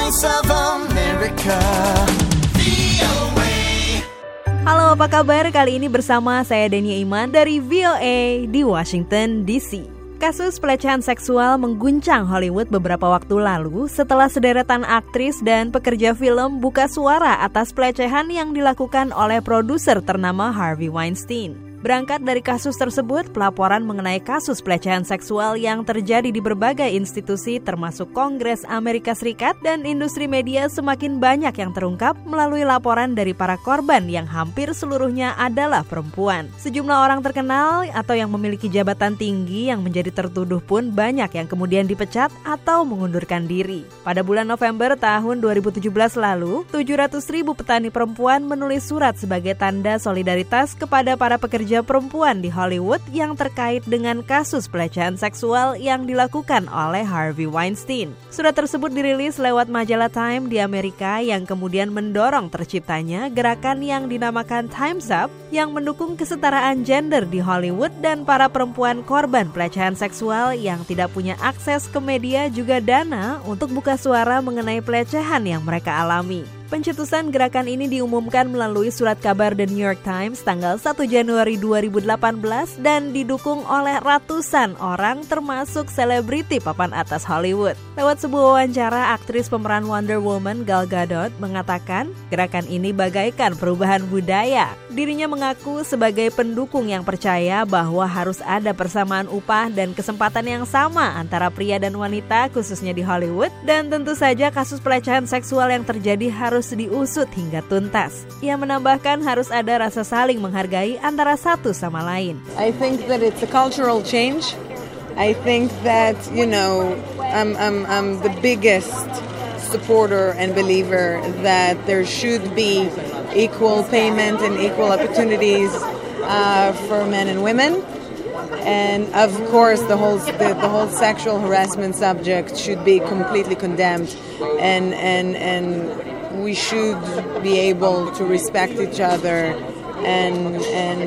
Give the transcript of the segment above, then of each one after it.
Voice of America. Halo, apa kabar? Kali ini bersama saya Denia Iman dari VOA di Washington DC. Kasus pelecehan seksual mengguncang Hollywood beberapa waktu lalu setelah sederetan aktris dan pekerja film buka suara atas pelecehan yang dilakukan oleh produser ternama Harvey Weinstein. Berangkat dari kasus tersebut, pelaporan mengenai kasus pelecehan seksual yang terjadi di berbagai institusi termasuk Kongres Amerika Serikat dan industri media semakin banyak yang terungkap melalui laporan dari para korban yang hampir seluruhnya adalah perempuan. Sejumlah orang terkenal atau yang memiliki jabatan tinggi yang menjadi tertuduh pun banyak yang kemudian dipecat atau mengundurkan diri. Pada bulan November tahun 2017 lalu, 700.000 petani perempuan menulis surat sebagai tanda solidaritas kepada para pekerja perempuan di Hollywood yang terkait dengan kasus pelecehan seksual yang dilakukan oleh Harvey Weinstein. Surat tersebut dirilis lewat majalah Time di Amerika yang kemudian mendorong terciptanya gerakan yang dinamakan Time's Up yang mendukung kesetaraan gender di Hollywood dan para perempuan korban pelecehan seksual yang tidak punya akses ke media juga dana untuk buka suara mengenai pelecehan yang mereka alami. Pencetusan gerakan ini diumumkan melalui surat kabar The New York Times tanggal 1 Januari 2018 dan didukung oleh ratusan orang termasuk selebriti papan atas Hollywood. Lewat sebuah wawancara, aktris pemeran Wonder Woman Gal Gadot mengatakan gerakan ini bagaikan perubahan budaya. Dirinya mengaku sebagai pendukung yang percaya bahwa harus ada persamaan upah dan kesempatan yang sama antara pria dan wanita khususnya di Hollywood, dan tentu saja kasus pelecehan seksual yang terjadi harus diusut hingga tuntas. Ia menambahkan harus ada rasa saling menghargai antara satu sama lain. I think that it's a cultural change. I think that, I'm the biggest supporter and believer that there should be equal payment and equal opportunities for men and women. And of course, the whole sexual harassment subject should be completely condemned, and we should be able to respect each other and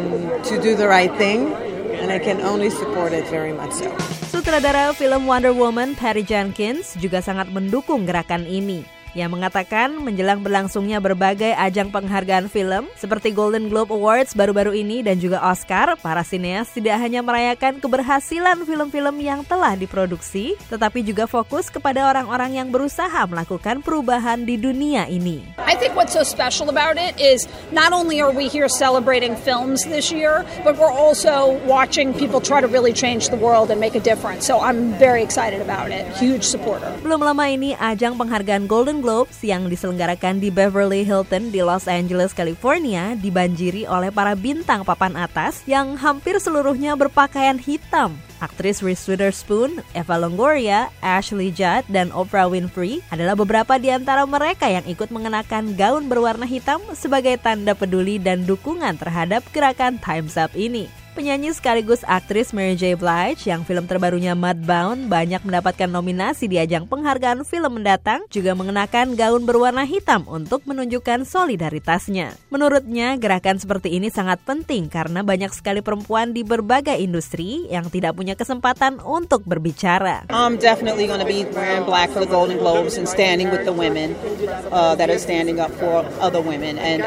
to do the right thing. And I can only support it very much so. Sutradara film Wonder Woman Patty Jenkins juga sangat mendukung gerakan ini. Ia mengatakan menjelang berlangsungnya berbagai ajang penghargaan film seperti Golden Globe Awards baru-baru ini dan juga Oscar, para sineas tidak hanya merayakan keberhasilan film-film yang telah diproduksi, tetapi juga fokus kepada orang-orang yang berusaha melakukan perubahan di dunia ini. I think what's so special about it is not only are we here celebrating films this year, but we're also watching people try to really change the world and make a difference. So I'm very excited about it. Huge supporter. Belum lama ini ajang penghargaan Golden Globes yang diselenggarakan di Beverly Hilton di Los Angeles, California dibanjiri oleh para bintang papan atas yang hampir seluruhnya berpakaian hitam. Aktris Reese Witherspoon, Eva Longoria, Ashley Judd, dan Oprah Winfrey adalah beberapa di antara mereka yang ikut mengenakan gaun berwarna hitam sebagai tanda peduli dan dukungan terhadap gerakan Time's Up ini. Penyanyi sekaligus aktris Mary J. Blige yang film terbarunya Mudbound banyak mendapatkan nominasi di ajang penghargaan film mendatang juga mengenakan gaun berwarna hitam untuk menunjukkan solidaritasnya. Menurutnya, gerakan seperti ini sangat penting karena banyak sekali perempuan di berbagai industri yang tidak punya kesempatan untuk berbicara. I'm definitely going to be wearing black for the Golden Globes and standing with the women that are standing up for other women. And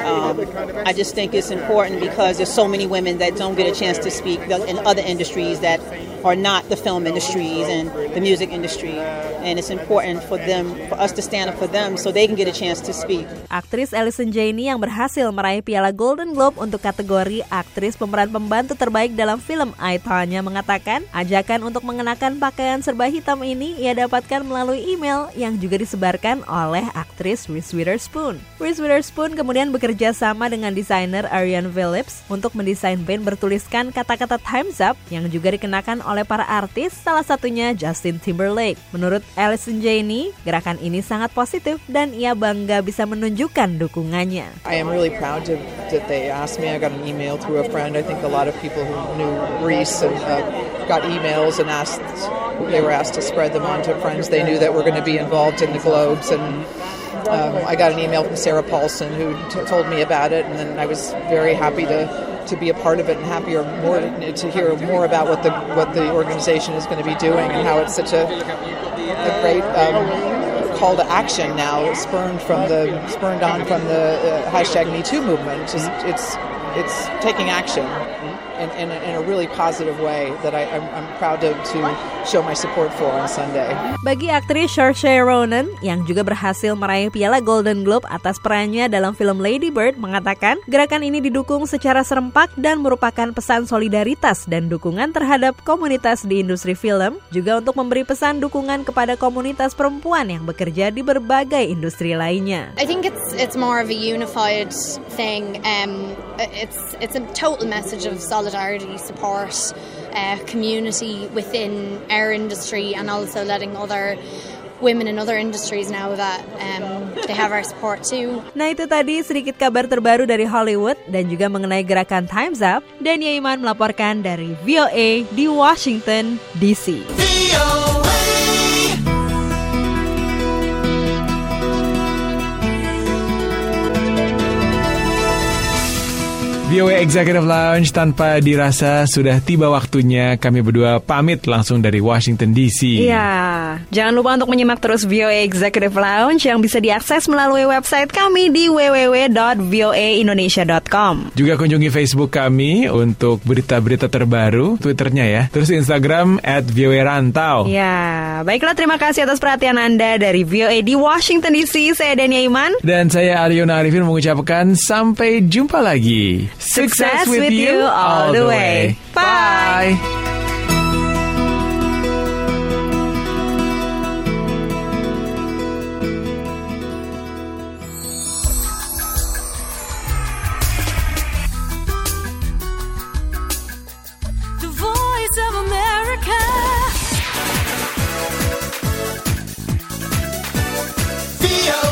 I just think it's important because there's so many women that don't get a chance to speak in other industries that are not the film industries and the music industry, and it's important for us to stand up for them so they can get a chance to speak. Aktris Allison Janney yang berhasil meraih piala Golden Globe untuk kategori aktris pemeran pembantu terbaik dalam film I, Tonya mengatakan ajakan untuk mengenakan pakaian serba hitam ini ia dapatkan melalui email yang juga disebarkan oleh aktris Reese Witherspoon. Reese Witherspoon kemudian bekerja sama dengan desainer Ariane Phillips untuk mendesain band bertuliskan kata-kata Time's Up yang juga dikenakan oleh para artis, salah satunya Justin Timberlake. Menurut Allison Janney, gerakan ini sangat positif dan ia bangga bisa menunjukkan dukungannya. I am really proud that they asked me. I got an email through a friend. I think a lot of people who knew Reese and got emails and they were asked to spread them on to friends they knew that were going to be involved in the Globes. And I got an email from Sarah Paulson who told me about it, and then I was very happy to be a part of it and happier more to hear more about what the organization is going to be doing and how it's such a great call to action now, spurned on from the hashtag #MeToo movement. It's taking action in a really positive way that I'm proud to show my support for on Sunday. Bagi aktris Saoirse Ronan yang juga berhasil meraih piala Golden Globe atas perannya dalam film Lady Bird mengatakan gerakan ini didukung secara serempak dan merupakan pesan solidaritas dan dukungan terhadap komunitas di industri film, juga untuk memberi pesan dukungan kepada komunitas perempuan yang bekerja di berbagai industri lainnya. I think it's more of a unified thing. It's a total message of solidarity, support, community within our industry, and also letting other women in other industries know that they have our support too. Nah, itu tadi sedikit kabar terbaru dari Hollywood dan juga mengenai gerakan Time's Up. Dania Iman melaporkan dari VOA di Washington DC. VOA Executive Lounge, tanpa dirasa sudah tiba waktunya kami berdua pamit langsung dari Washington DC. Iya, jangan lupa untuk menyimak terus VOA Executive Lounge yang bisa diakses melalui website kami di www.voaindonesia.com. Juga kunjungi Facebook kami untuk berita-berita terbaru, Twitternya ya, terus Instagram @voarantau. Ya, baiklah, terima kasih atas perhatian Anda. Dari VOA di Washington DC, saya Dania Iman. Dan saya Ariona Arifin mengucapkan sampai jumpa lagi. Success with you all the way. Bye. The Voice of America. VOA.